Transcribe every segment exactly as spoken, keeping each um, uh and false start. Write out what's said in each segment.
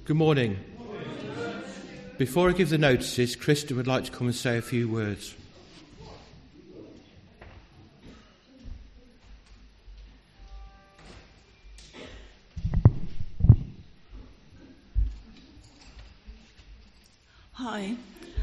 Good morning. Before I give the notices, Krista would like to come and say a few words. Hi.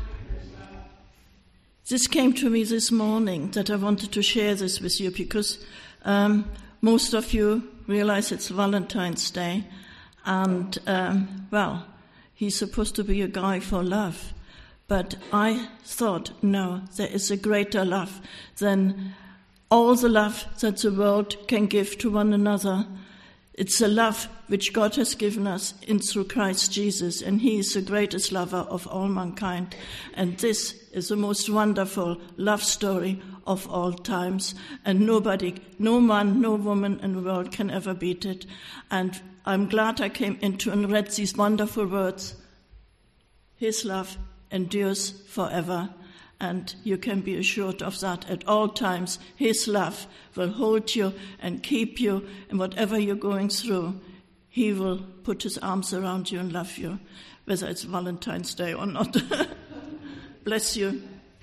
This came to me this morning that I wanted to share this with you because um, most of you realize it's Valentine's Day, and, um, well, he's supposed to be a guy for love. But I thought, no, there is a greater love than all the love that the world can give to one another. It's a love which God has given us in through Christ Jesus, and he is the greatest lover of all mankind. And this is the most wonderful love story of all times, and nobody, no man, no woman in the world can ever beat it. And I'm glad I came into and read these wonderful words. His love endures forever. And you can be assured of that at all times. His love will hold you and keep you in whatever you're going through. He will put his arms around you and love you, whether it's Valentine's Day or not. Bless you.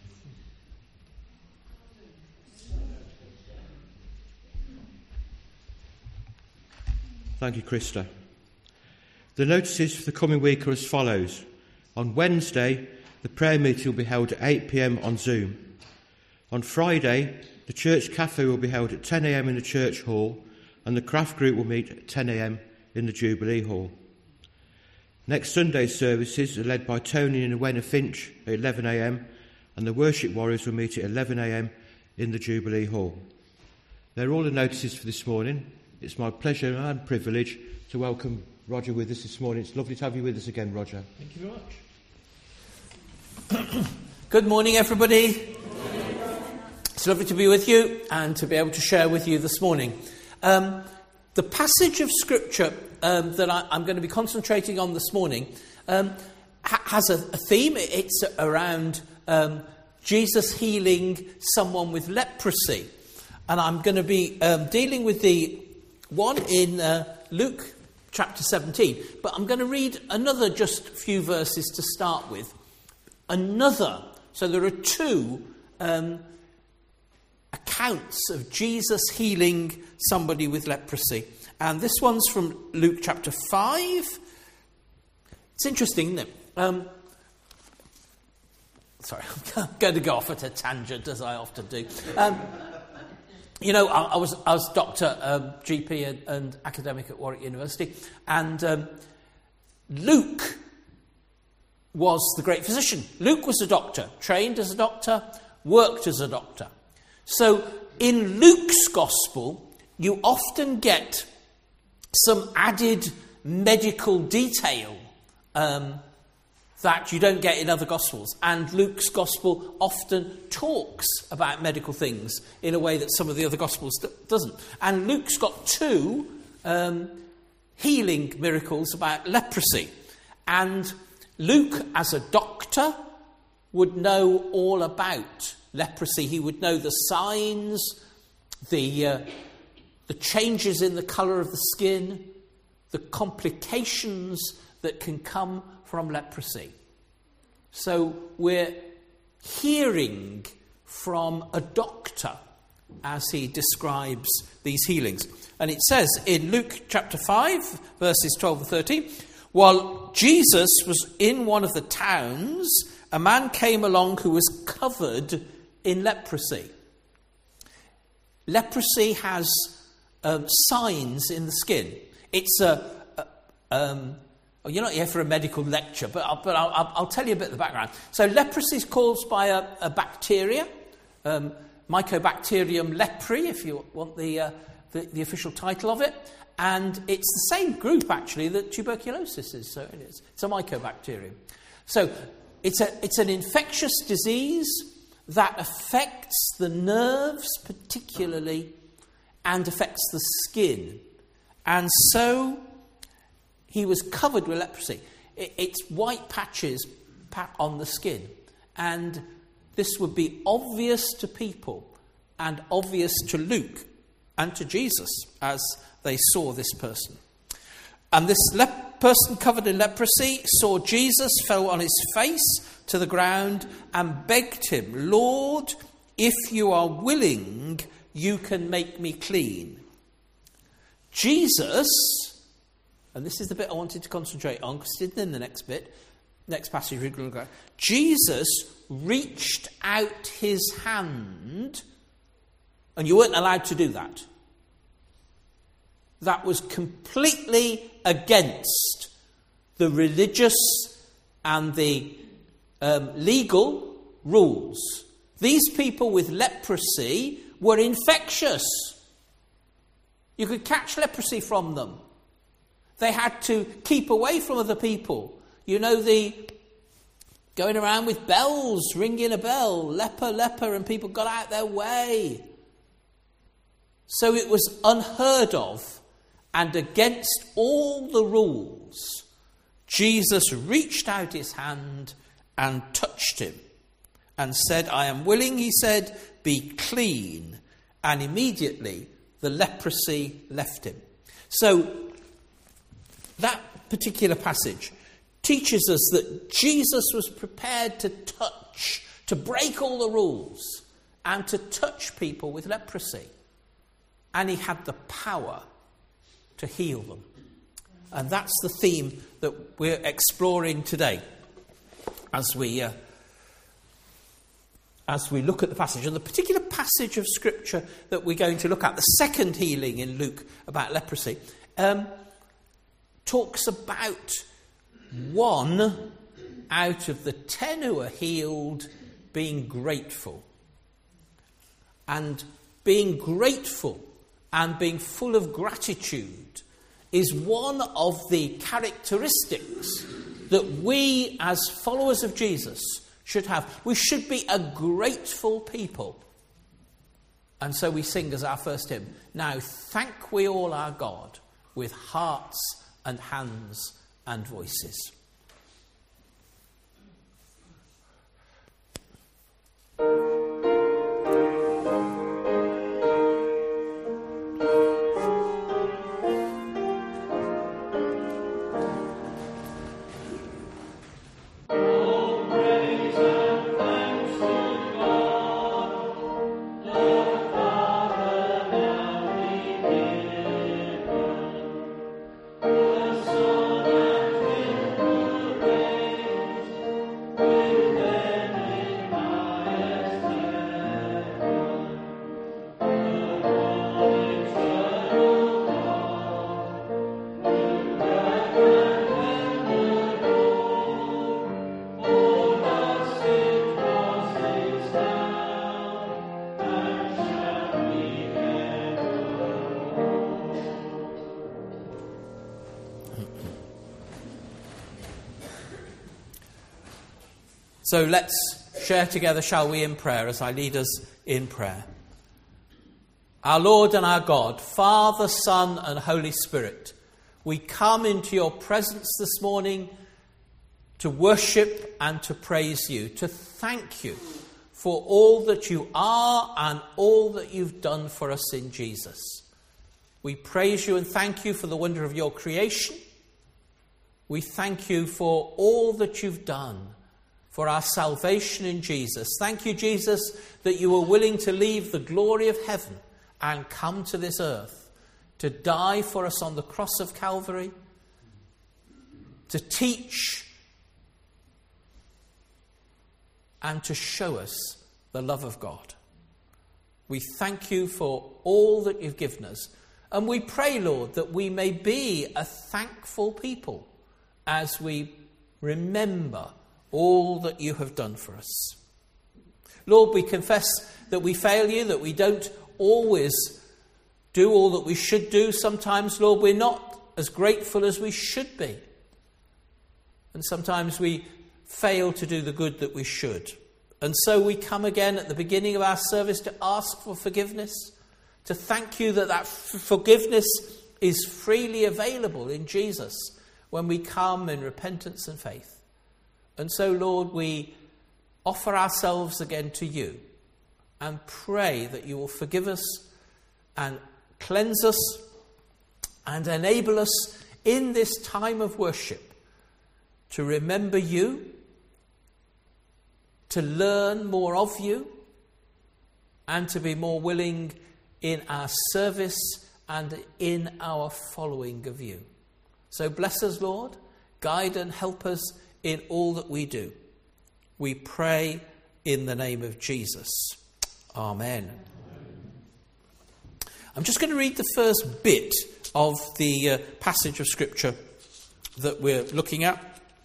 Thank you, Krista. The notices for the coming week are as follows. On Wednesday, the prayer meeting will be held at eight p.m. on Zoom. On Friday, the church cafe will be held at ten a.m. in the church hall, and the craft group will meet at ten a.m. in the Jubilee Hall. Next Sunday's services are led by Tony and Wenna Finch at eleven a.m, and the worship warriors will meet at eleven a.m. in the Jubilee Hall. They're all the notices for this morning. It's my pleasure and privilege to welcome Roger with us this morning. It's lovely to have you with us again, Roger. Thank you very much. Good morning, everybody. Good morning. It's lovely to be with you and to be able to share with you this morning. Um, the passage of Scripture um, that I, I'm going to be concentrating on this morning um, ha- has a, a theme. It's around um, Jesus healing someone with leprosy. And I'm going to be um, dealing with the one in uh, Luke chapter seventeen. But I'm going to read another just few verses to start with. Another, so there are two um, accounts of Jesus healing somebody with leprosy. And this one's from Luke chapter five. It's interesting, isn't it? Um, sorry, I'm going to go off at a tangent, as I often do. Um, you know, I, I was I was doctor, um, G P and, and academic at Warwick University, and um, Luke was the great physician. Luke was a doctor, trained as a doctor, worked as a doctor. So in Luke's gospel, you often get some added medical detail um, that you don't get in other gospels. And Luke's gospel often talks about medical things in a way that some of the other gospels d- doesn't. And Luke's got two um, healing miracles about leprosy. And Luke, as a doctor, would know all about leprosy. He would know the signs, the uh, the changes in the colour of the skin, the complications that can come from leprosy. So we're hearing from a doctor as he describes these healings. And it says in Luke chapter five, verses twelve and thirteen, while Jesus was in one of the towns, a man came along who was covered in leprosy. Leprosy has um, signs in the skin. It's a... a um, well, you're not here for a medical lecture, but, I'll, but I'll, I'll tell you a bit of the background. So leprosy is caused by a, a bacteria, um, Mycobacterium leprae, if you want the, uh, the, the official title of it. And it's the same group, actually, that tuberculosis is. So it is. It's a mycobacterium. So it's a it's an infectious disease that affects the nerves particularly and affects the skin. And so he was covered with leprosy. It, it's white patches on the skin. And this would be obvious to people and obvious to Luke and to Jesus as they saw this person. And this lep- person covered in leprosy saw Jesus, fell on his face to the ground and begged him, "Lord, if you are willing, you can make me clean." Jesus, and this is the bit I wanted to concentrate on because it's in the next bit, next passage we're going to go. Jesus reached out his hand, and you weren't allowed to do that. That was completely against the religious and the um, legal rules. These people with leprosy were infectious. You could catch leprosy from them. They had to keep away from other people. You know, the going around with bells, ringing a bell, leper, leper, and people got out their way. So it was unheard of and against all the rules. Jesus reached out his hand and touched him and said, "I am willing," he said, "be clean." And immediately the leprosy left him. So that particular passage teaches us that Jesus was prepared to touch, to break all the rules and to touch people with leprosy. And he had the power to heal them. And that's the theme that we're exploring today as we uh, as we look at the passage. And the particular passage of Scripture that we're going to look at, the second healing in Luke about leprosy, um, talks about one out of the ten who are healed being grateful. And being grateful and being full of gratitude is one of the characteristics that we as followers of Jesus should have. We should be a grateful people. And so we sing as our first hymn, "Now thank we all our God with hearts and hands and voices." So let's share together, shall we, in prayer as I lead us in prayer. Our Lord and our God, Father, Son and Holy Spirit, we come into your presence this morning to worship and to praise you, to thank you for all that you are and all that you've done for us in Jesus. We praise you and thank you for the wonder of your creation. We thank you for all that you've done for our salvation in Jesus. Thank you, Jesus, that you were willing to leave the glory of heaven and come to this earth to die for us on the cross of Calvary, to teach and to show us the love of God. We thank you for all that you've given us. And we pray, Lord, that we may be a thankful people as we remember all that you have done for us. Lord, we confess that we fail you, that we don't always do all that we should do. Sometimes, Lord, we're not as grateful as we should be. And sometimes we fail to do the good that we should. And so we come again at the beginning of our service to ask for forgiveness, to thank you that that f- forgiveness is freely available in Jesus when we come in repentance and faith. And so, Lord, we offer ourselves again to you and pray that you will forgive us and cleanse us and enable us in this time of worship to remember you, to learn more of you, and to be more willing in our service and in our following of you. So bless us, Lord. Guide and help us in all that we do. We pray in the name of Jesus. Amen. I'm just going to read the first bit of the uh, passage of Scripture that we're looking at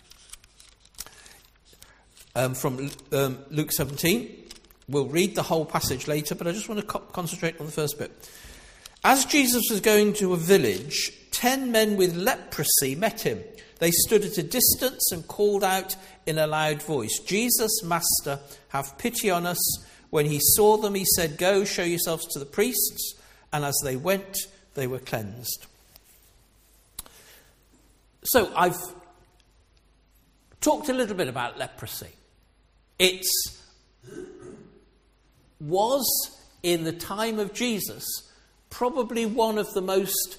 um, from um, Luke seventeen. We'll read the whole passage later, but I just want to co- concentrate on the first bit. As Jesus was going to a village, ten men with leprosy met him. They stood at a distance and called out in a loud voice, "Jesus, Master, have pity on us." When he saw them, he said, "Go, show yourselves to the priests." And as they went, they were cleansed. So I've talked a little bit about leprosy. It was, in the time of Jesus, probably one of the most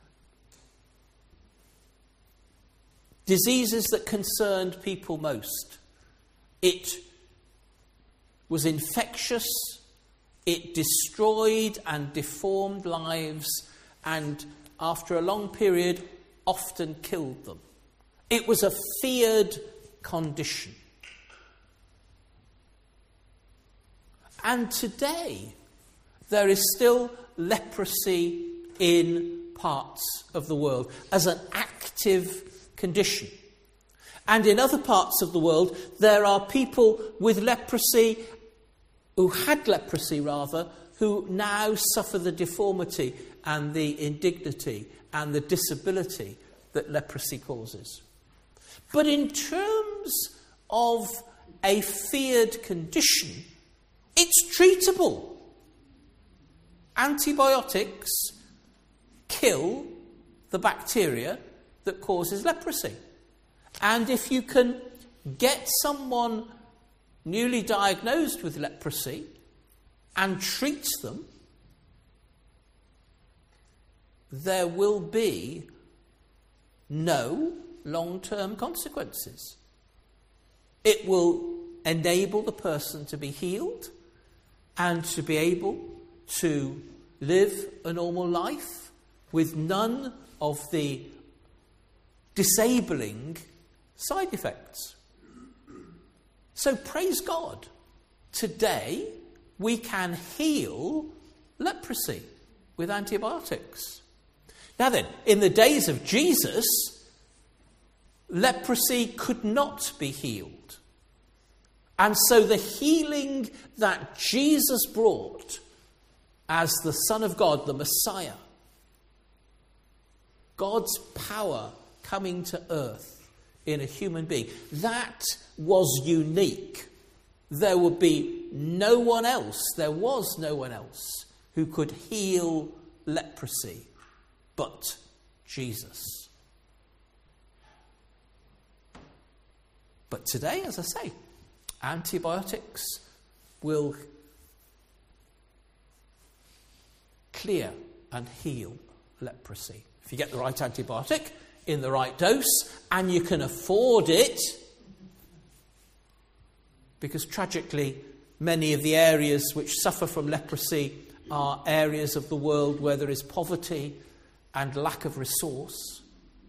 diseases that concerned people most. It was infectious. It destroyed and deformed lives, and after a long period, often killed them. It was a feared condition. And today, there is still leprosy in parts of the world as an active condition. And in other parts of the world, there are people with leprosy, who had leprosy rather, who now suffer the deformity and the indignity and the disability that leprosy causes. But in terms of a feared condition, it's treatable. Antibiotics kill the bacteria that causes leprosy. And if you can get someone newly diagnosed with leprosy and treat them, there will be no long-term consequences. It will enable the person to be healed and to be able to live a normal life with none of the disabling side effects. So praise God, today we can heal leprosy with antibiotics. Now then, in the days of Jesus, leprosy could not be healed. And so the healing that Jesus brought as the Son of God, the Messiah, God's power coming to earth in a human being, that was unique. There would be no one else, there was no one else who could heal leprosy but Jesus. But today, as I say, antibiotics will clear and heal leprosy. If you get the right antibiotic in the right dose, and you can afford it, because tragically many of the areas which suffer from leprosy are areas of the world where there is poverty and lack of resource.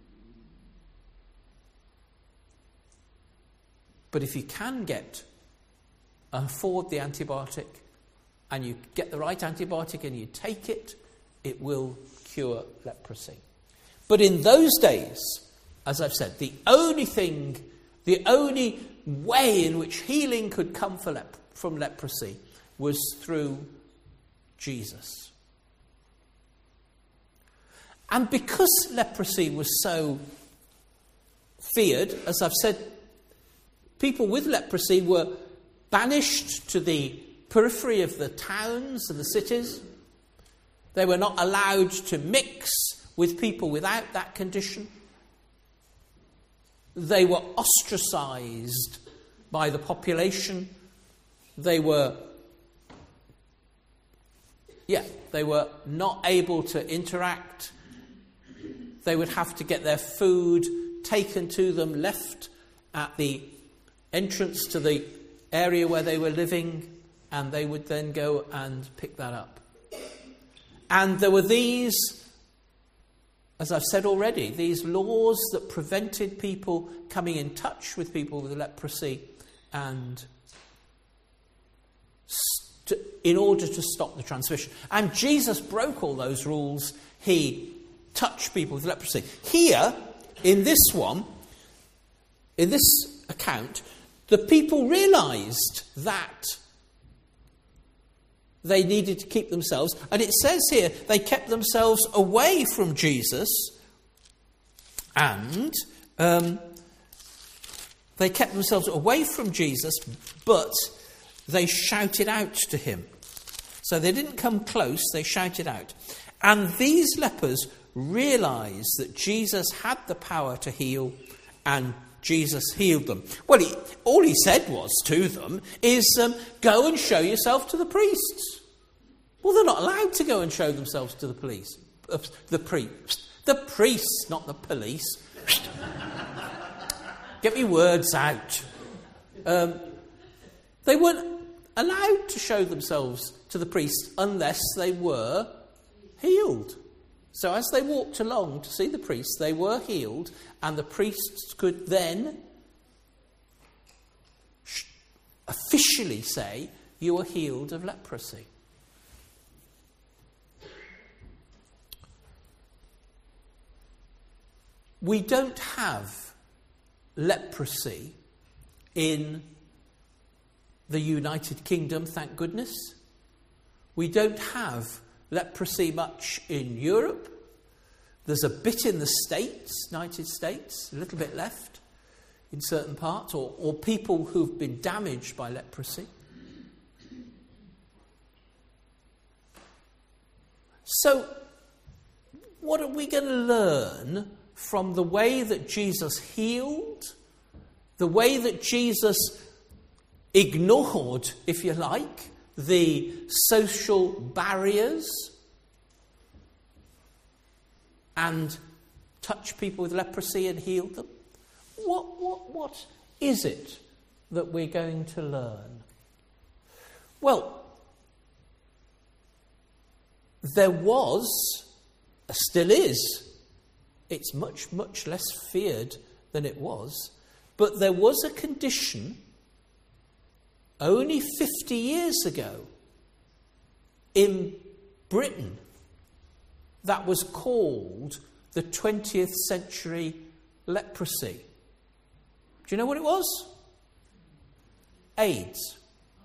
But if you can get and afford the antibiotic, and you get the right antibiotic and you take it, it will cure leprosy. But in those days, as I've said, the only thing, the only way in which healing could come for lep- from leprosy was through Jesus. And because leprosy was so feared, as I've said, people with leprosy were banished to the periphery of the towns and the cities. They were not allowed to mix with people without that condition. They were ostracized by the population. They were, yeah, they were not able to interact. they would have to get their food taken to them, left at the entrance to the area where they were living, and they would then go and pick that up. And there were these, as I've said already, these laws that prevented people coming in touch with people with leprosy, and st- in order to stop the transmission. And Jesus broke all those rules. He touched people with leprosy. Here, in this one, in this account, the people realised that they needed to keep themselves, and it says here they kept themselves away from Jesus, and um, they kept themselves away from Jesus, but they shouted out to him. So they didn't come close, they shouted out. And these lepers realised that Jesus had the power to heal, and Jesus healed them. Well, he, all he said was to them is, um, go and show yourself to the priests. Well, they're not allowed to go and show themselves to the police. Uh, the priest. The priests, not the police. Get me words out. Um, they weren't allowed to show themselves to the priest unless they were healed. So as they walked along to see the priest, they were healed, and the priests could then officially say, you are healed of leprosy. We don't have leprosy in the United Kingdom, thank goodness. We don't have leprosy much in Europe. There's a bit in the States, United States, a little bit left in certain parts, or, or people who've been damaged by leprosy. So, what are we going to learn from the way that Jesus healed, the way that Jesus ignored, if you like, the social barriers and touched people with leprosy and healed them? What, what, what is it that we're going to learn? Well, there was, still is, it's much, much less feared than it was, but there was a condition only fifty years ago in Britain that was called the twentieth century leprosy. Do you know what it was? AIDS.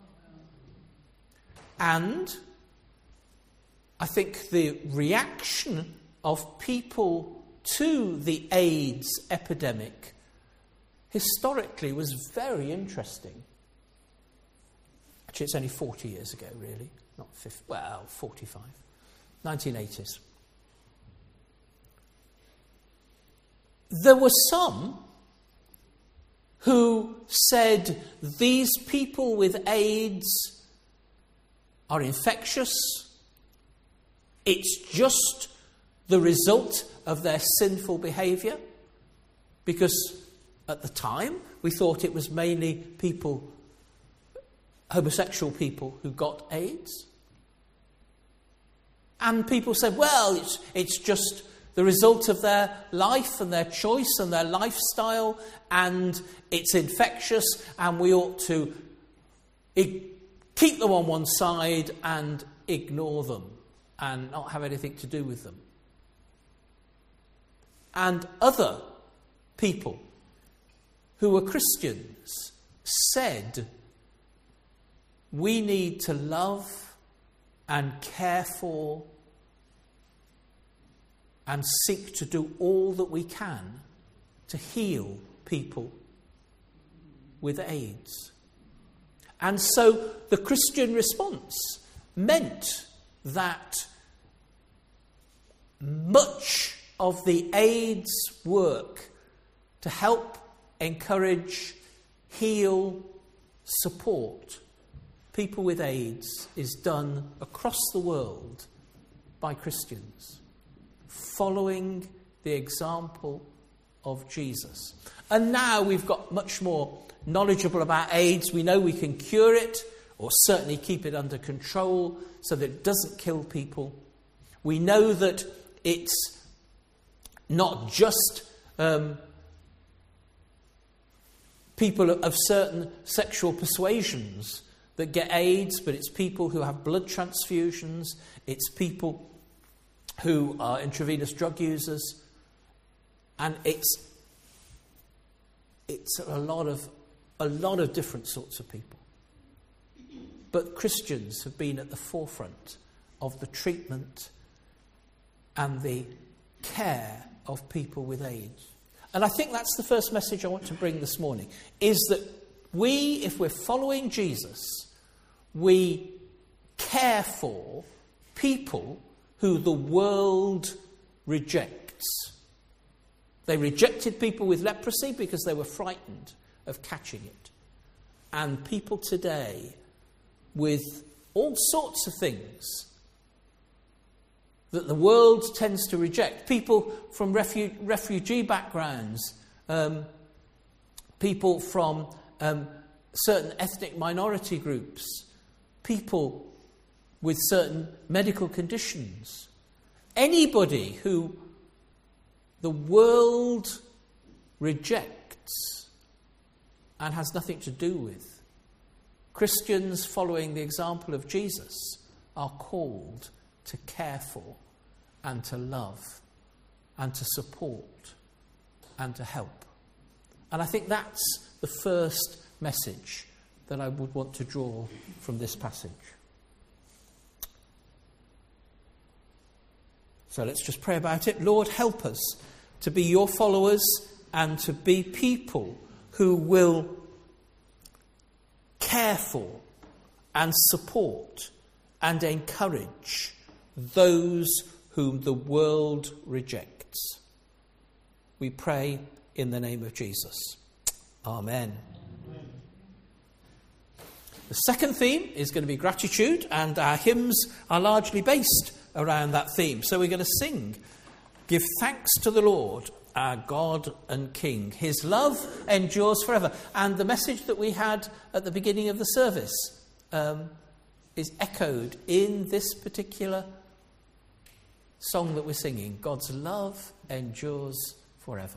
And I think the reaction of people to the AIDS epidemic historically was very interesting. Actually, it's only forty years ago, really. Not fifty, well, forty-five. nineteen eighties. There were some who said these people with AIDS are infectious. It's just the result of their sinful behaviour. Because at the time, we thought it was mainly people, homosexual people, who got AIDS. And people said, well, it's, it's just the result of their life and their choice and their lifestyle, and it's infectious, and we ought to ig- keep them on one side and ignore them and not have anything to do with them. And other people who were Christians said, we need to love and care for and seek to do all that we can to heal people with AIDS. And so the Christian response meant that much of the AIDS work to help, encourage, heal, support people with AIDS is done across the world by Christians, following the example of Jesus. And now we've got much more knowledgeable about AIDS. We know we can cure it, or certainly keep it under control so that it doesn't kill people. We know that it's not just um, people of certain sexual persuasions that get AIDS, but it's people who have blood transfusions, it's people who are intravenous drug users, and it's it's a lot of a lot of different sorts of people. But Christians have been at the forefront of the treatment and the care of people with AIDS. And I think that's the first message I want to bring this morning, is that we, if we're following Jesus, we care for people who the world rejects. They rejected people with leprosy because they were frightened of catching it. And people today with all sorts of things that the world tends to reject. People from refu- refugee backgrounds, um, people from um, certain ethnic minority groups, people with certain medical conditions. Anybody who the world rejects and has nothing to do with. Christians following the example of Jesus are called to care for and to love and to support and to help. And I think that's the first message that I would want to draw from this passage. So let's just pray about it. Lord, help us to be your followers and to be people who will care for and support and encourage those whom the world rejects. We pray in the name of Jesus. Amen. Amen. The second theme is going to be gratitude, and our hymns are largely based around that theme. So we're going to sing, "Give thanks to the Lord, our God and King. His love endures forever." And the message that we had at the beginning of the service um, is echoed in this particular song that we're singing. God's love endures forever.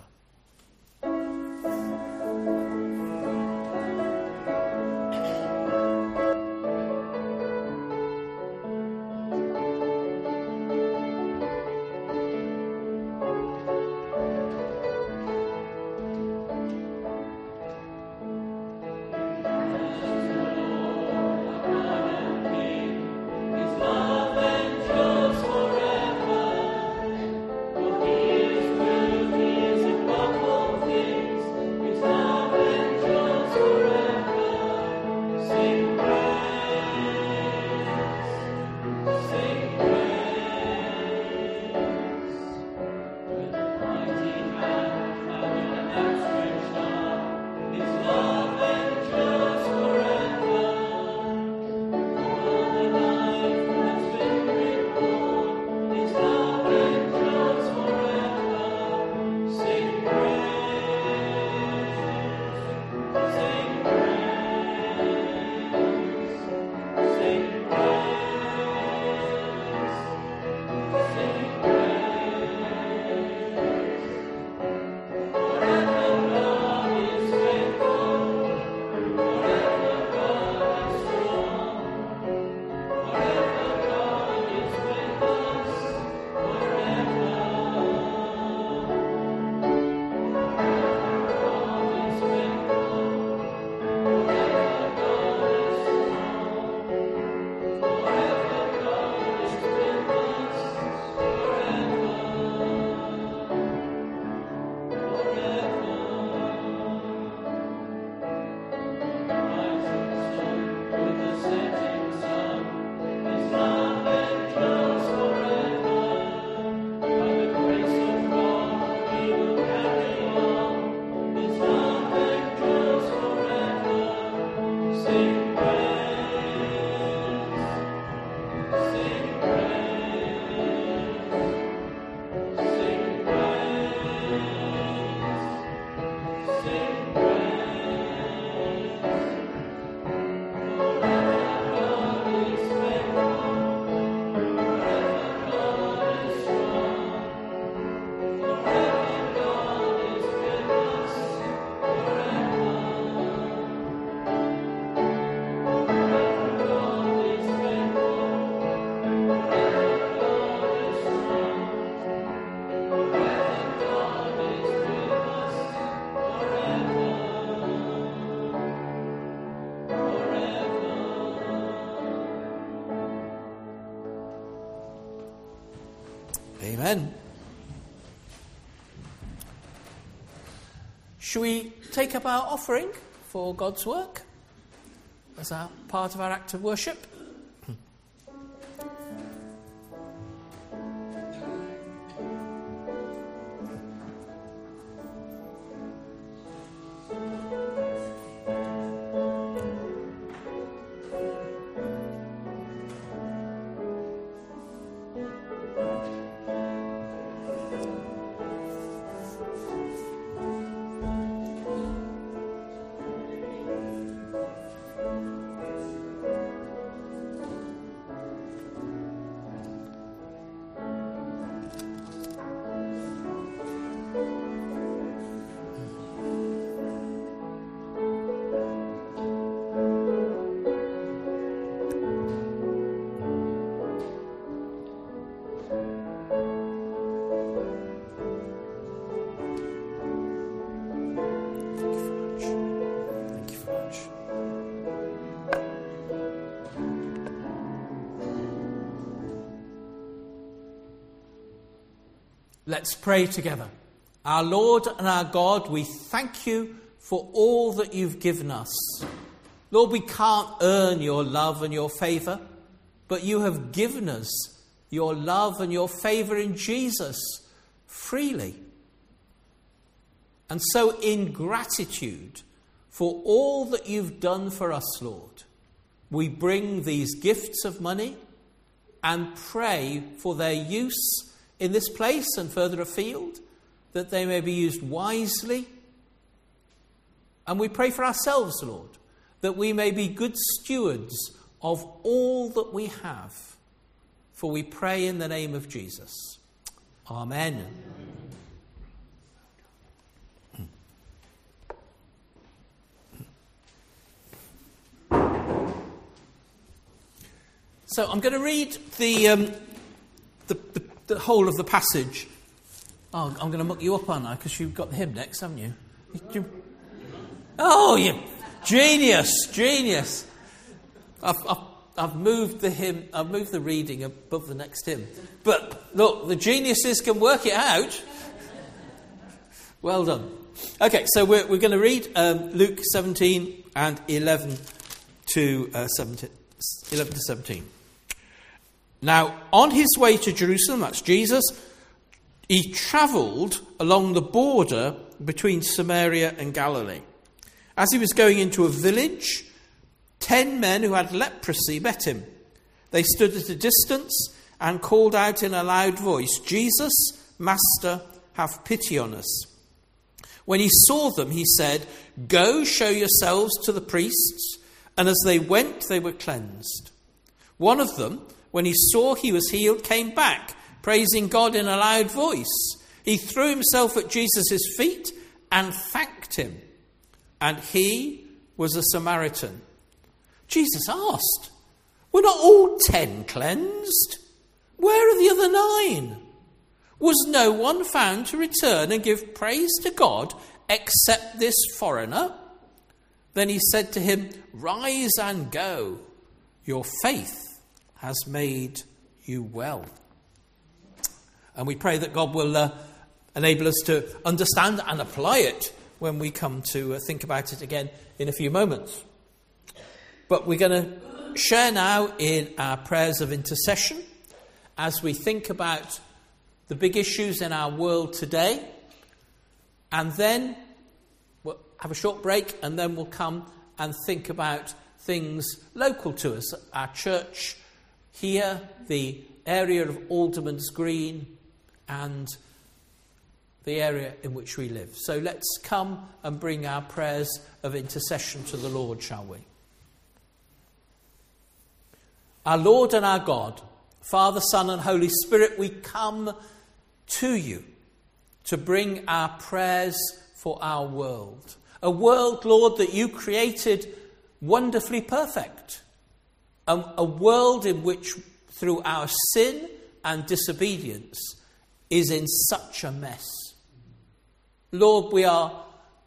Is Amen. Shall we take up our offering for God's work as our part of our act of worship? Let's pray together. Our Lord and our God, we thank you for all that you've given us. Lord, we can't earn your love and your favour, but you have given us your love and your favour in Jesus freely. And so in gratitude for all that you've done for us, Lord, we bring these gifts of money and pray for their use in this place and further afield, that they may be used wisely. And we pray for ourselves, Lord, that we may be good stewards of all that we have. For we pray in the name of Jesus. Amen. So I'm going to read the, um, the, the the whole of the passage. Oh, I'm going to muck you up, aren't I? Because you've got the hymn next, haven't you? you oh, you genius, genius. I've, I've, I've moved the hymn, I've moved the reading above the next hymn. But look, the geniuses can work it out. Well done. Okay, so we're, we're going to read um, Luke seventeen and eleven to uh, seventeen, eleven to seventeen. Now, on his way to Jerusalem, that's Jesus, he travelled along the border between Samaria and Galilee. As he was going into a village, ten men who had leprosy met him. They stood at a distance and called out in a loud voice, "Jesus, Master, have pity on us." When he saw them, he said, "Go, show yourselves to the priests." And as they went, they were cleansed. One of them, when he saw he was healed, came back, praising God in a loud voice. He threw himself at Jesus' feet and thanked him. And he was a Samaritan. Jesus asked, "Were not all ten cleansed? Where are the other nine? Was no one found to return and give praise to God except this foreigner?" Then he said to him, "Rise and go. Your faith has made you well." And we pray that God will uh, enable us to understand and apply it when we come to uh, think about it again in a few moments. But we're going to share now in our prayers of intercession as we think about the big issues in our world today. And then we'll have a short break, and then we'll come and think about things local to us, our church here, the area of Alderman's Green, and the area in which we live. So let's come and bring our prayers of intercession to the Lord, shall we? Our Lord and our God, Father, Son, and Holy Spirit, we come to you to bring our prayers for our world. A world, Lord, that you created wonderfully perfect. A, a world in which, through our sin and disobedience, is in such a mess. Lord, we are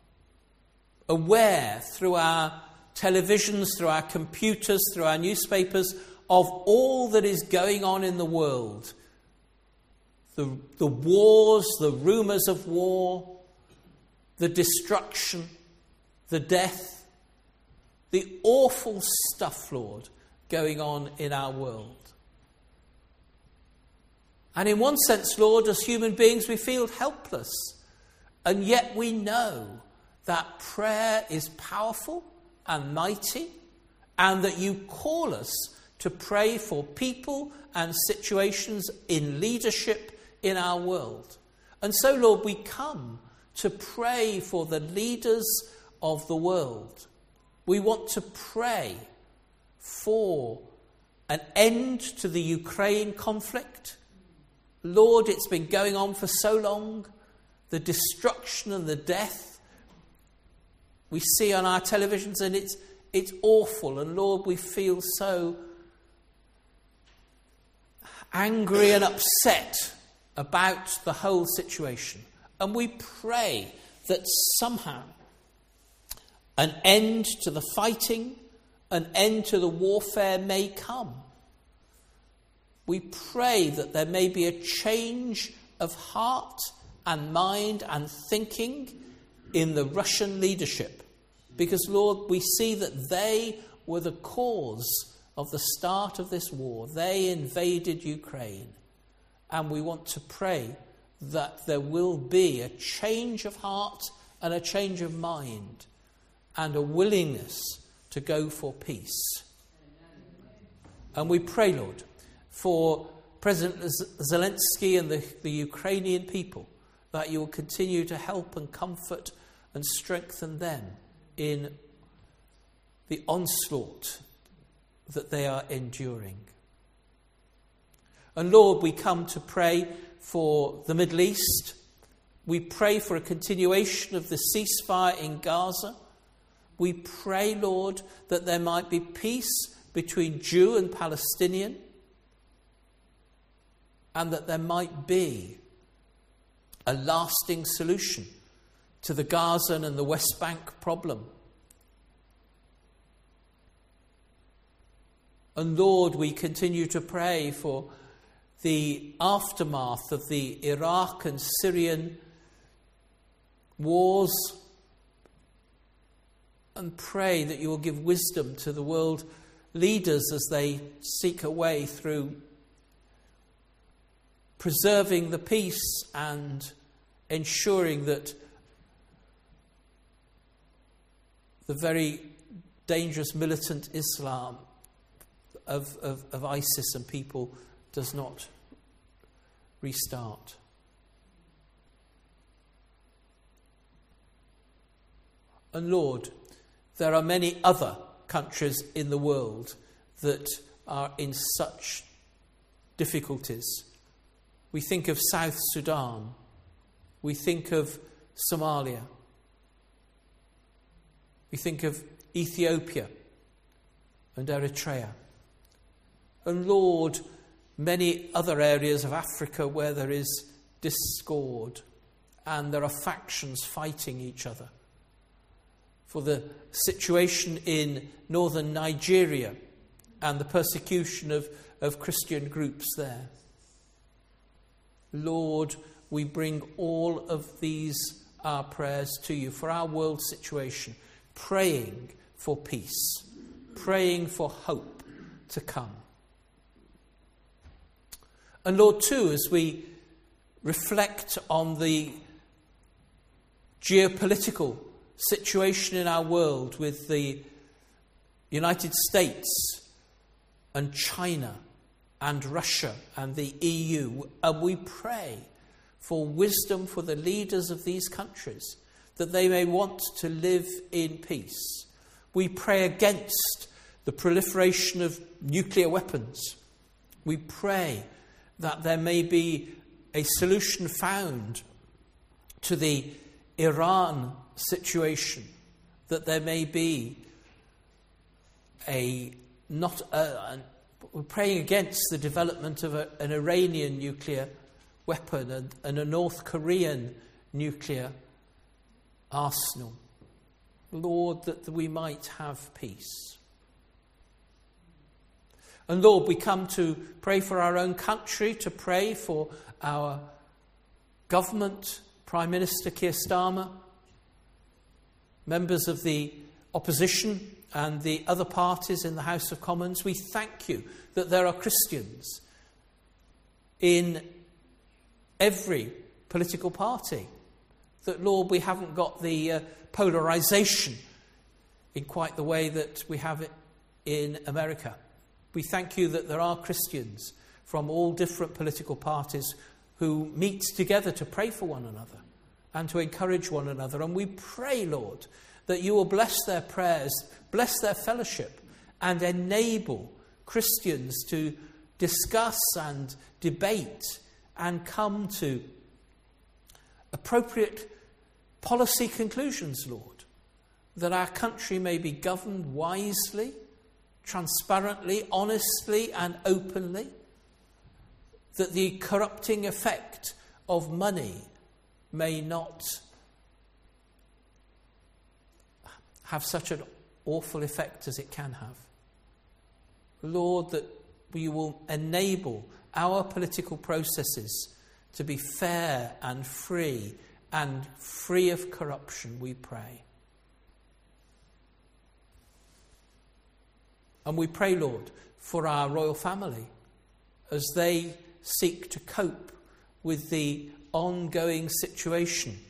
aware through our televisions, through our computers, through our newspapers, of all that is going on in the world the, the wars, the rumours of war, the destruction, the death, the awful stuff, Lord, going on in our world. And in one sense, Lord, as human beings, we feel helpless. And yet we know that prayer is powerful and mighty, and that you call us to pray for people and situations in leadership in our world. And so, Lord, we come to pray for the leaders of the world. We want to pray for an end to the Ukraine conflict. Lord, it's been going on for so long. The destruction and the death we see on our televisions, and it's it's awful. And Lord, we feel so angry and upset about the whole situation. And we pray that somehow an end to the fighting, an end to the warfare may come. We pray that there may be a change of heart and mind and thinking in the Russian leadership. Because, Lord, we see that they were the cause of the start of this war. They invaded Ukraine. And we want to pray that there will be a change of heart and a change of mind and a willingness to go for peace. And we pray, Lord, for President Zelensky and the, the Ukrainian people, that you will continue to help and comfort and strengthen them in the onslaught that they are enduring. And Lord, we come to pray for the Middle East. We pray for a continuation of the ceasefire in Gaza. We pray, Lord, that there might be peace between Jew and Palestinian, and that there might be a lasting solution to the Gazan and the West Bank problem. And Lord, we continue to pray for the aftermath of the Iraq and Syrian wars, and pray that you will give wisdom to the world leaders as they seek a way through preserving the peace and ensuring that the very dangerous militant Islam of, of, of ISIS and people does not restart. And Lord, there are many other countries in the world that are in such difficulties. We think of South Sudan. We think of Somalia. We think of Ethiopia and Eritrea. And Lord, many other areas of Africa where there is discord and there are factions fighting each other. For the situation in northern Nigeria and the persecution of, of Christian groups there. Lord, we bring all of these our prayers to you for our world situation, praying for peace, praying for hope to come. And Lord, too, as we reflect on the geopolitical situation in our world with the United States and China and Russia and the E U, and we pray for wisdom for the leaders of these countries, that they may want to live in peace. We pray against the proliferation of nuclear weapons. We pray that there may be a solution found to the Iran situation, that there may be a not a, a we're praying against the development of a, an Iranian nuclear weapon and, and a North Korean nuclear arsenal. Lord, that we might have peace. And Lord, we come to pray for our own country, to pray for our government, Prime Minister Keir Starmer, members of the opposition and the other parties in the House of Commons. We thank you that there are Christians in every political party. That, Lord, we haven't got the uh, polarisation in quite the way that we have it in America. We thank you that there are Christians from all different political parties who meet together to pray for one another and to encourage one another. And we pray, Lord, that you will bless their prayers, bless their fellowship, and enable Christians to discuss and debate and come to appropriate policy conclusions, Lord, that our country may be governed wisely, transparently, honestly, and openly, that the corrupting effect of money may not have such an awful effect as it can have. Lord, that we will enable our political processes to be fair and free and free of corruption, we pray. And we pray, Lord, for our royal family as they seek to cope with the ongoing situation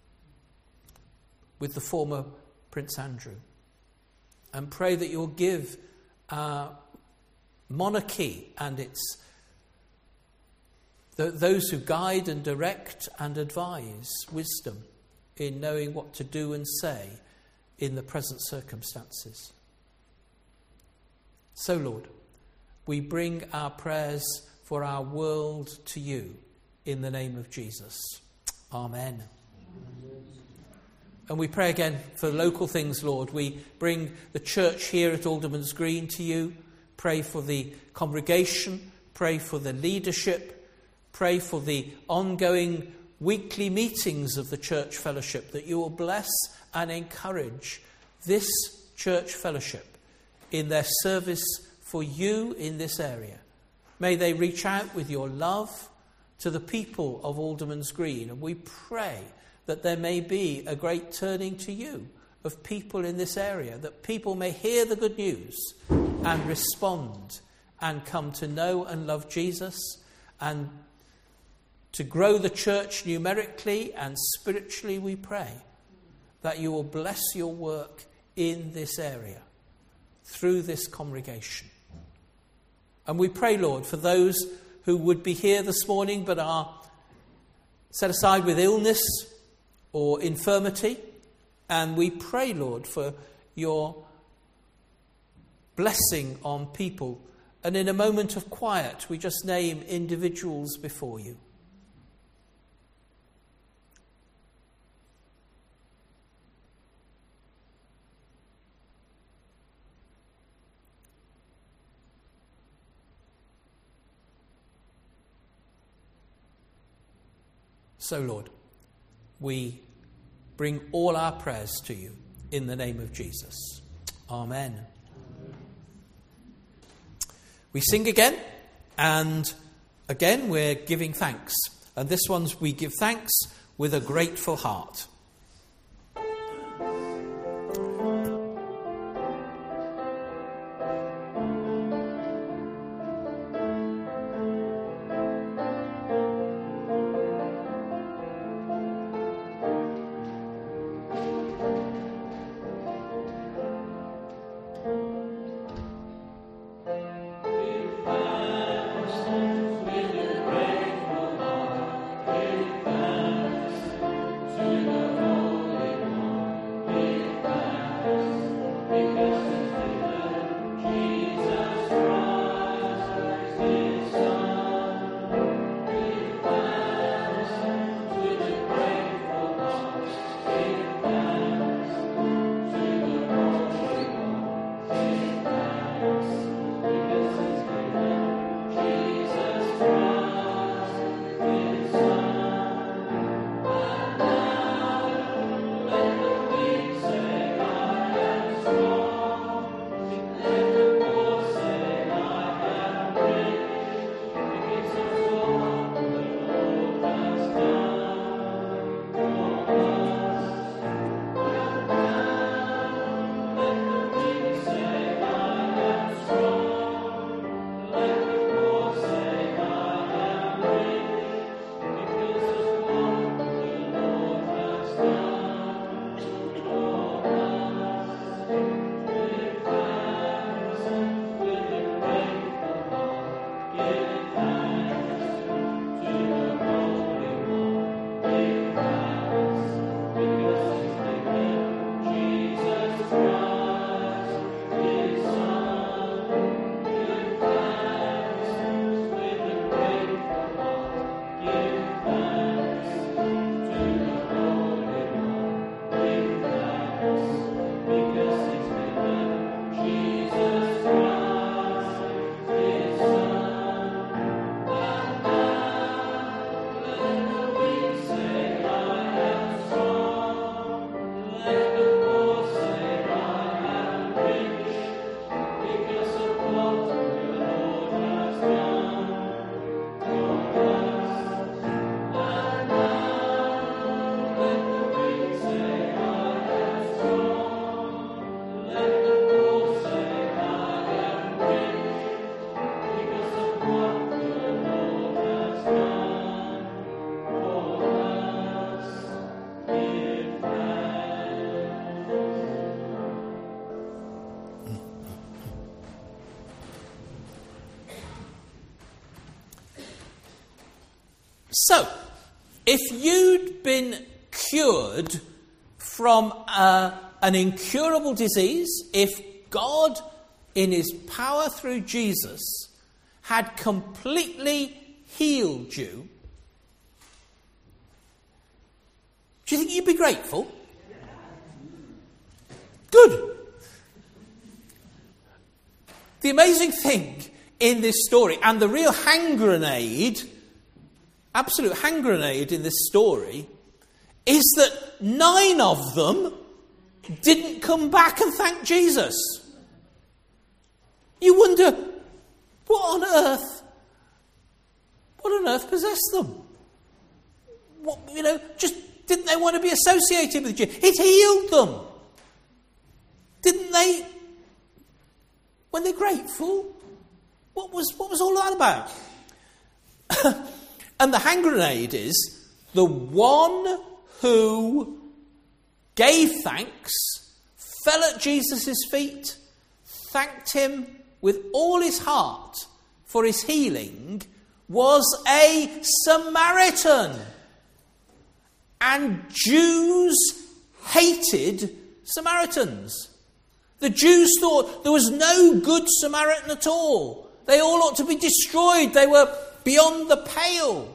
with the former Prince Andrew. And pray that you'll give our monarchy and its th- those who guide and direct and advise wisdom in knowing what to do and say in the present circumstances. So, Lord, we bring our prayers for our world to you in the name of Jesus. Amen. And we pray again for local things, Lord. We bring the church here at Alderman's Green to you. Pray for the congregation. Pray for the leadership. Pray for the ongoing weekly meetings of the church fellowship, that you will bless and encourage this church fellowship in their service for you in this area. May they reach out with your love to the people of Alderman's Green. And we pray that there may be a great turning to you of people in this area, that people may hear the good news and respond and come to know and love Jesus, and to grow the church numerically and spiritually. We pray that you will bless your work in this area through this congregation. And we pray, Lord, for those who would be here this morning but are set aside with illness or infirmity. And we pray, Lord, for your blessing on people. And in a moment of quiet, we just name individuals before you. So, Lord, we bring all our prayers to you in the name of Jesus. Amen. Amen. We sing again, and again we're giving thanks. And this one's we give thanks with a grateful heart. Strong. So, if you'd been cured from uh, an incurable disease, if God, in his power through Jesus, had completely healed you, do you think you'd be grateful? Good. The amazing thing in this story, and the real hand grenade, absolute hand grenade in this story, is that nine of them didn't come back and thank Jesus. You wonder, what on earth, what on earth possessed them? What, you know, just didn't they want to be associated with you? It healed them. Didn't they? When they're grateful, what was what was all that about? And the hand grenade is the one who gave thanks, fell at Jesus' feet, thanked him with all his heart for his healing, was a Samaritan. And Jews hated Samaritans. The Jews thought there was no good Samaritan at all. They all ought to be destroyed. They were beyond the pale.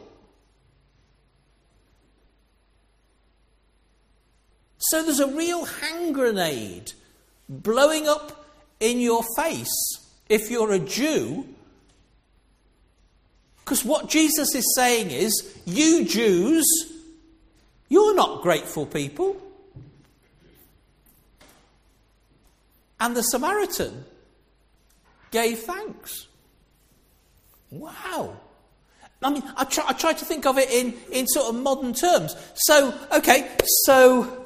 So there's a real hand grenade blowing up in your face if you're a Jew. Because what Jesus is saying is, you Jews, you're not grateful people. And the Samaritan gave thanks. Wow. I mean, I try, I try to think of it in, in sort of modern terms. So, okay, so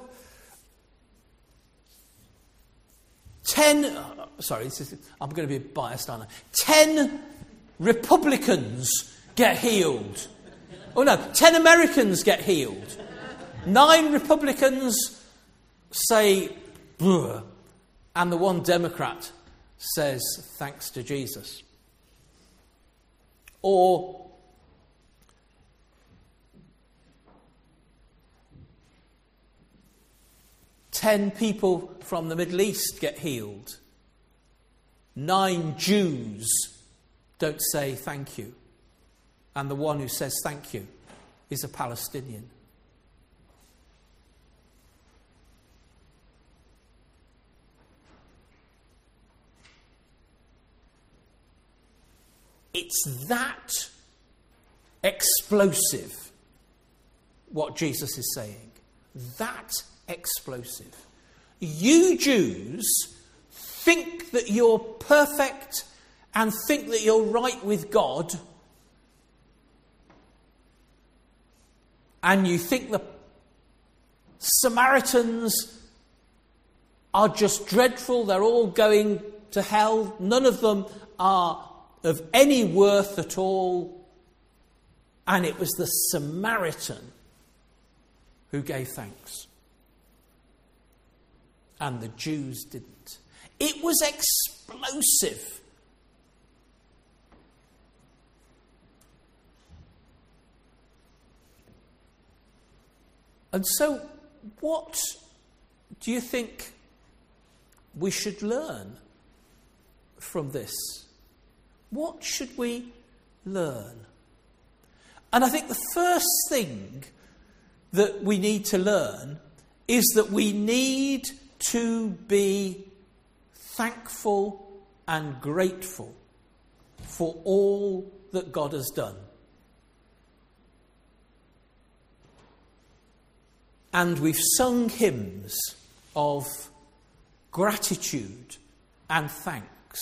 ten, uh, sorry, this is, I'm going to be biased, aren't I? Ten Republicans get healed. Oh no, ten Americans get healed. Nine Republicans say, bleh, and the one Democrat says, thanks to Jesus. Or ten people from the Middle East get healed. Nine Jews don't say thank you. And the one who says thank you is a Palestinian. It's that explosive, what Jesus is saying. That explosive. You Jews think that you're perfect and think that you're right with God, and you think the Samaritans are just dreadful, they're all going to hell, none of them are of any worth at all, and it was the Samaritan who gave thanks. And the Jews didn't. It was explosive. And so, what do you think we should learn from this? What should we learn? And I think the first thing that we need to learn is that we need to be thankful and grateful for all that God has done. And we've sung hymns of gratitude and thanks.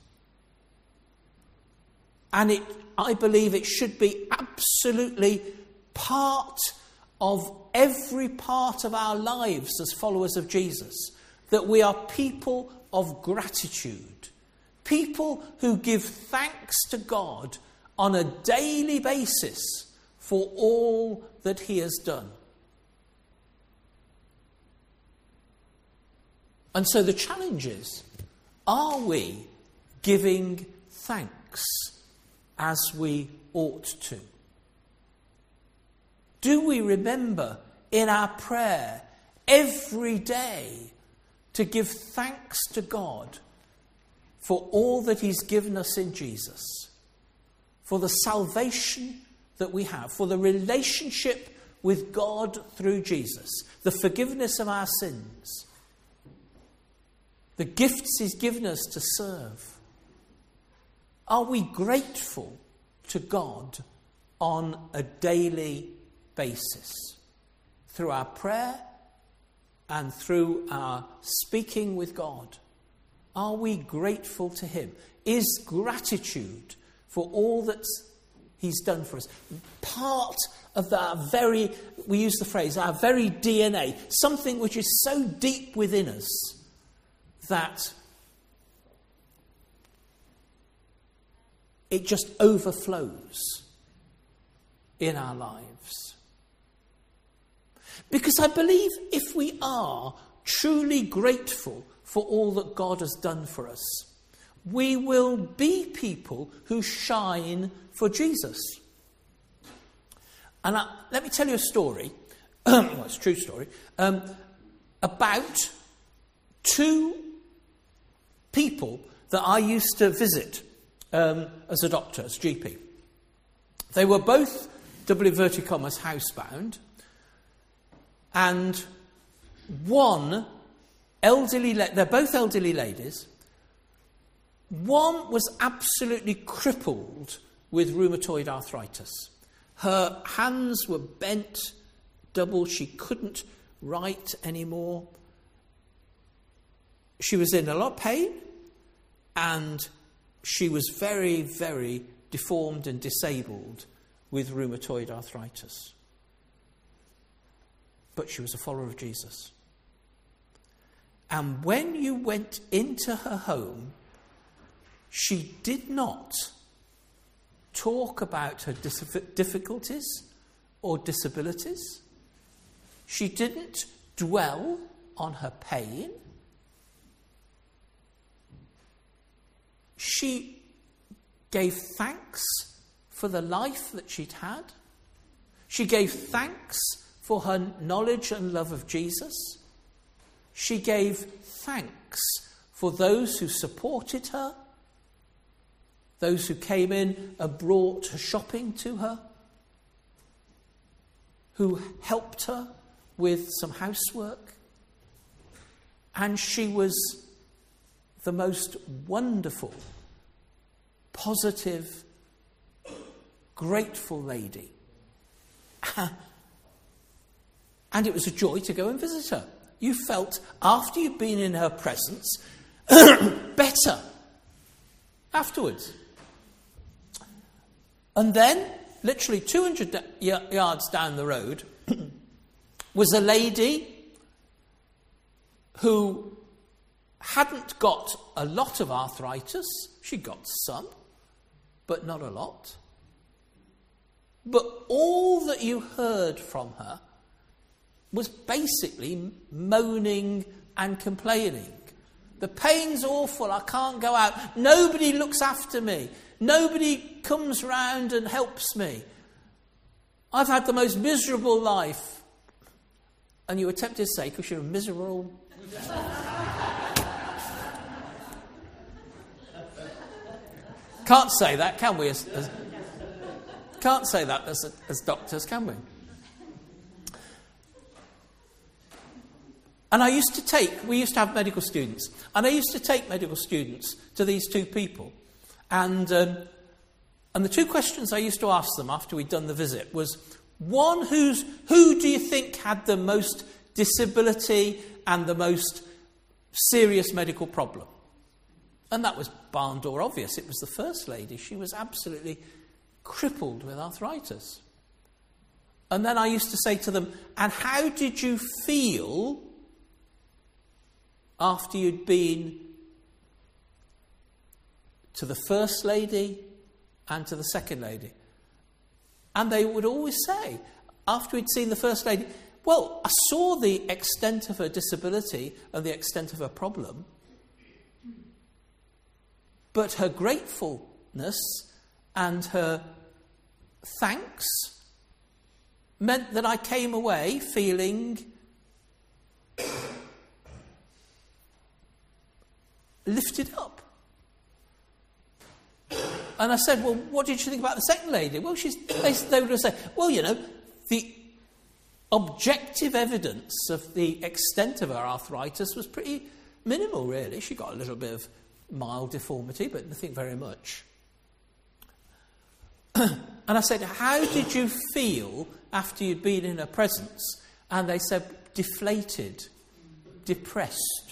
And it, I believe it should be absolutely part of every part of our lives as followers of Jesus, that we are people of gratitude, people who give thanks to God on a daily basis for all that he has done. And so the challenge is, are we giving thanks as we ought to? Do we remember in our prayer every day to give thanks to God for all that he's given us in Jesus, for the salvation that we have, for the relationship with God through Jesus, the forgiveness of our sins, the gifts he's given us to serve? Are we grateful to God on a daily basis through our prayer and through our speaking with God? Are we grateful to him? Is gratitude for all that he's done for us part of our very, we use the phrase, our very D N A, something which is so deep within us that it just overflows in our lives? Because I believe if we are truly grateful for all that God has done for us, we will be people who shine for Jesus. And I, let me tell you a story, well, it's a true story, um, about two people that I used to visit um, as a doctor, as G P. They were both, double inverted commas, housebound. And one elderly, la- they're both elderly ladies. One was absolutely crippled with rheumatoid arthritis. Her hands were bent double. She couldn't write anymore. She was in a lot of pain, and she was very, very deformed and disabled with rheumatoid arthritis. But she was a follower of Jesus. And when you went into her home, she did not talk about her dis- difficulties or disabilities. She didn't dwell on her pain. She gave thanks for the life that she'd had. She gave thanks for her knowledge and love of Jesus. She gave thanks for those who supported her, those who came in and brought her shopping to her, who helped her with some housework. And she was the most wonderful, positive, grateful lady. And it was a joy to go and visit her. You felt, after you'd been in her presence, better afterwards. And then, literally two hundred y- yards down the road, was a lady who hadn't got a lot of arthritis. She got some, but not a lot. But all that you heard from her was basically moaning and complaining. The pain's awful, I can't go out. Nobody looks after me. Nobody comes round and helps me. I've had the most miserable life. And you were tempted to say, because you're miserable. Can't say that, can we? As, as, can't say that as, as doctors, can we? And I used to take, we used to have medical students, and I used to take medical students to these two people. And um, and the two questions I used to ask them after we'd done the visit was, one, who's, who do you think had the most disability and the most serious medical problem? And that was barn door obvious. It was the first lady. She was absolutely crippled with arthritis. And then I used to say to them, and how did you feel after you'd been to the first lady and to the second lady? And they would always say, after we'd seen the first lady, well, I saw the extent of her disability and the extent of her problem, but her gratefulness and her thanks meant that I came away feeling lifted up. And I said, well, what did you think about the second lady? Well, she's, they, they would have said, well, you know, the objective evidence of the extent of her arthritis was pretty minimal, really. She got a little bit of mild deformity, but nothing very much. And I said, how did you feel after you'd been in her presence? And they said, deflated, depressed.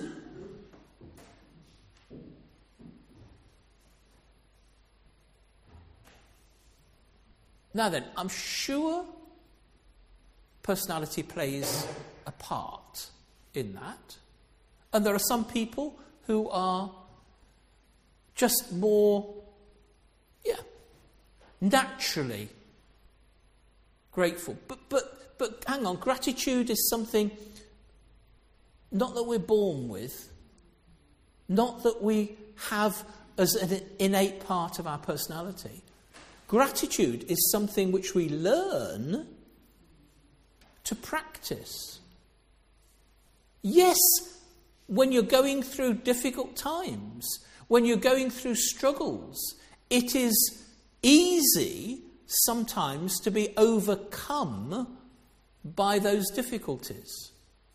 Now then, I'm sure personality plays a part in that. And there are some people who are just more, yeah, naturally grateful. But but but hang on, gratitude is something not that we're born with, not that we have as an innate part of our personality. Gratitude is something which we learn to practice. Yes, when you're going through difficult times, when you're going through struggles, it is easy sometimes to be overcome by those difficulties.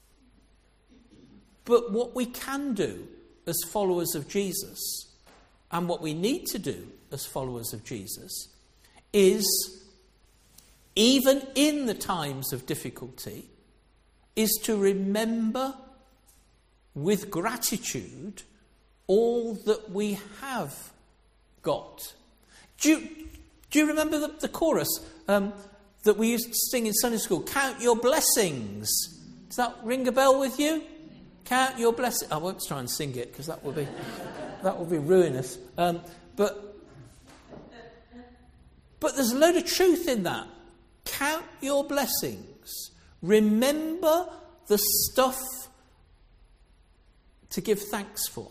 But what we can do as followers of Jesus, and what we need to do as followers of Jesus, is, even in the times of difficulty, is to remember with gratitude all that we have got. Do you, do you remember the, the chorus um, that we used to sing in Sunday school? Count your blessings. Does that ring a bell with you? Count your blessings. I won't try and sing it because that will be that will be ruinous. Um, but but there's a load of truth in that. Count your blessings. Remember the stuff to give thanks for.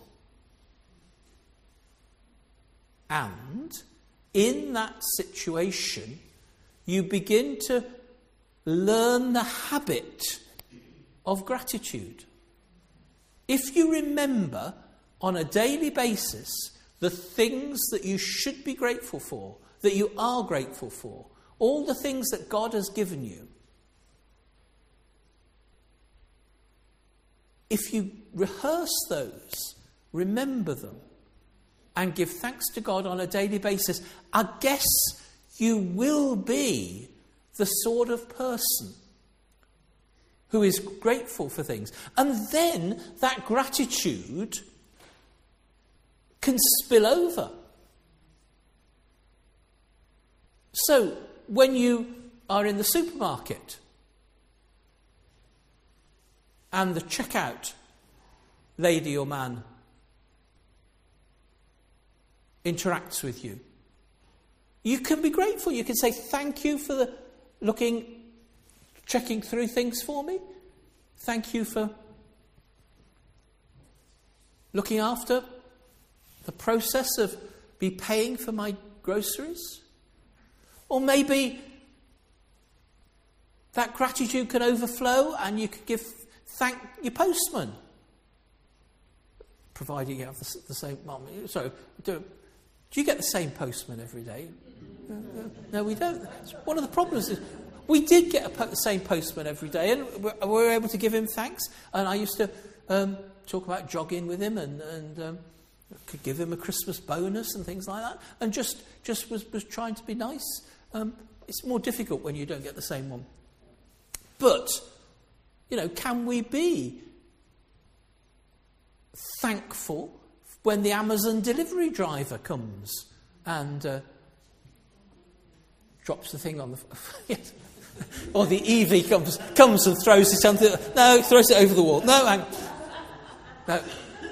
And in that situation, you begin to learn the habit of gratitude. If you remember on a daily basis the things that you should be grateful for, that you are grateful for, all the things that God has given you, if you rehearse those, remember them, and give thanks to God on a daily basis, I guess you will be the sort of person who is grateful for things. And then that gratitude can spill over. So, when you are in the supermarket and the checkout lady or man interacts with you, you can be grateful. You can say, thank you for the looking, checking through things for me. Thank you for looking after the process of me paying for my groceries. Or maybe that gratitude can overflow and you could give thank your postman, providing you have the, the same. Well, so, do, do you get the same postman every day? No, we don't. One of the problems is we did get a po- the same postman every day, and we were able to give him thanks. And I used to um, talk about jogging with him, and, and um, could give him a Christmas bonus and things like that, and just just was, was trying to be nice. Um, it's more difficult when you don't get the same one. But, you know, can we be thankful when the Amazon delivery driver comes and uh, drops the thing on the... or the E V comes comes and throws it something. No, throws it over the wall. No, hang no.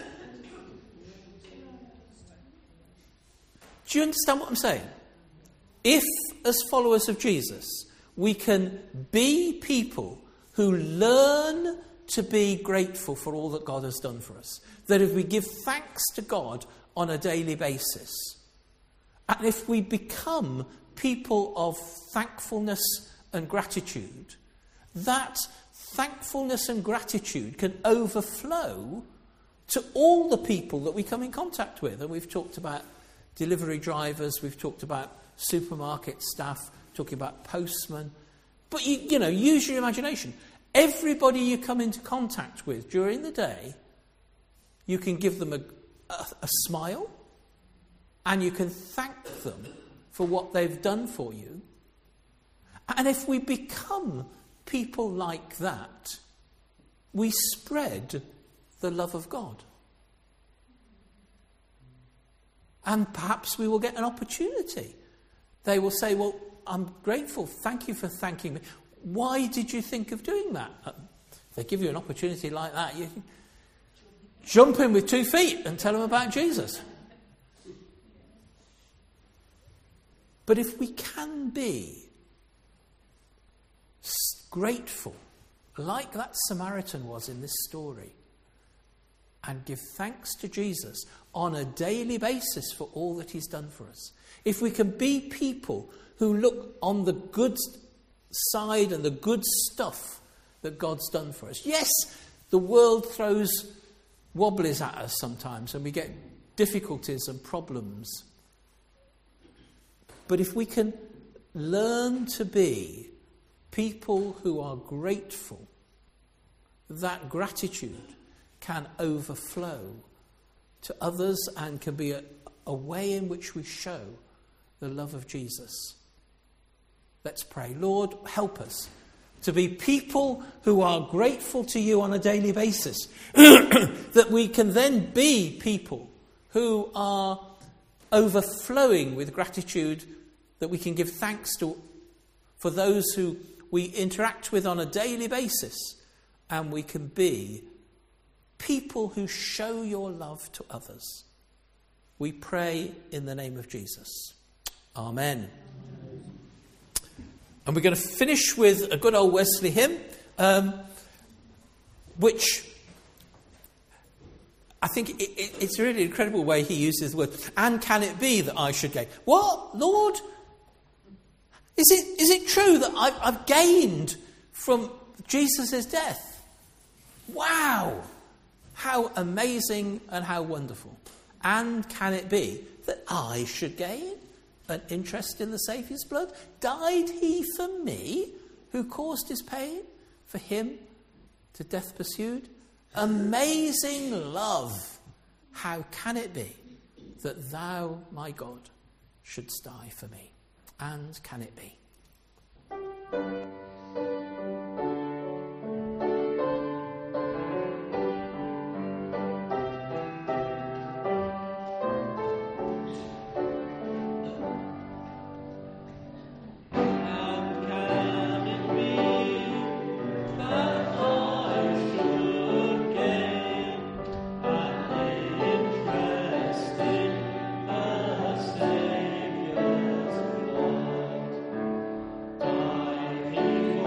Do you understand what I'm saying? If, as followers of Jesus, we can be people who learn to be grateful for all that God has done for us, that if we give thanks to God on a daily basis, and if we become people of thankfulness and gratitude, that thankfulness and gratitude can overflow to all the people that we come in contact with. And we've talked about delivery drivers, we've talked about supermarket staff, talking about postmen. But, you, you know, use your imagination. Everybody you come into contact with during the day, you can give them a, a, a smile, and you can thank them for what they've done for you. And if we become people like that, we spread the love of God. And perhaps we will get an opportunity. They will say, well, I'm grateful. Thank you for thanking me. Why did you think of doing that? If they give you an opportunity like that, you can jump in with two feet and tell them about Jesus. But if we can be grateful, like that Samaritan was in this story, and give thanks to Jesus on a daily basis for all that he's done for us, if we can be people who look on the good side and the good stuff that God's done for us. Yes, the world throws wobblies at us sometimes and we get difficulties and problems. But if we can learn to be people who are grateful, that gratitude can overflow to others and can be a, a way in which we show the love of Jesus. Let's pray. Lord, help us to be people who are grateful to you on a daily basis. That we can then be people who are overflowing with gratitude, that we can give thanks to for those who we interact with on a daily basis, and we can be people who show your love to others. We pray in the name of Jesus. Amen. And we're going to finish with a good old Wesley hymn, um, which I think it, it, it's a really incredible way he uses the word. And can it be that I should gain? What, Lord? Is it is it true that I've, I've gained from Jesus' death? Wow! How amazing and how wonderful. And can it be that I should gain an interest in the Saviour's blood? Died he for me, who caused his pain? For him to death pursued? Amazing love! How can it be that thou, my God, shouldst die for me? And can it be? Thank you.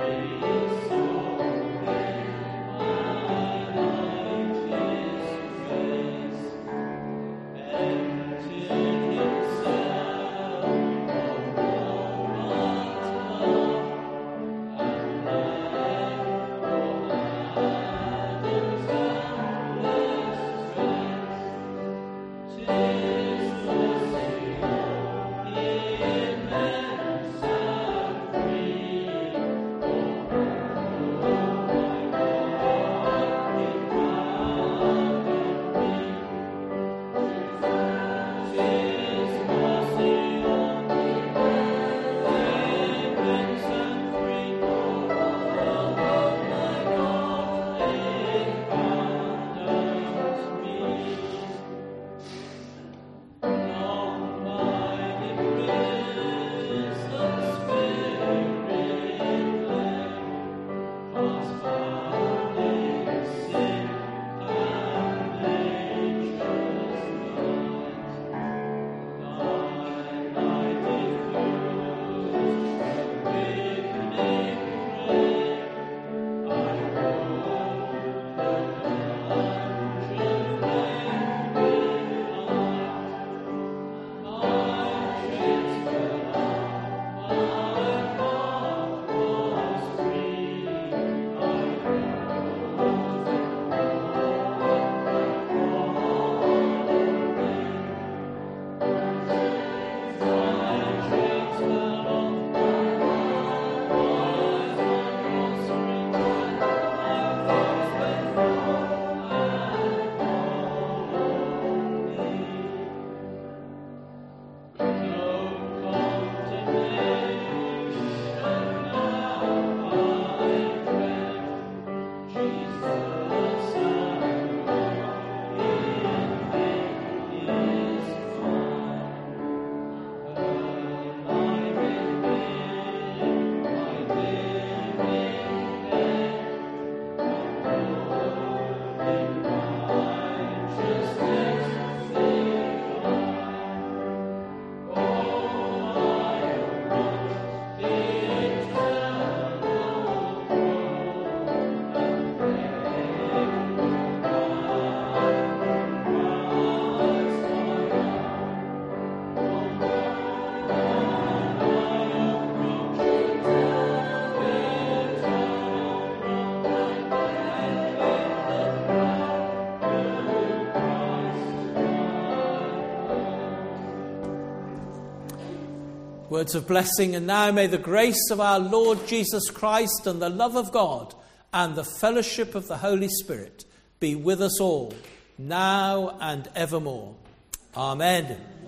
Words of blessing, and now may the grace of our Lord Jesus Christ and the love of God and the fellowship of the Holy Spirit be with us all, now and evermore. Amen.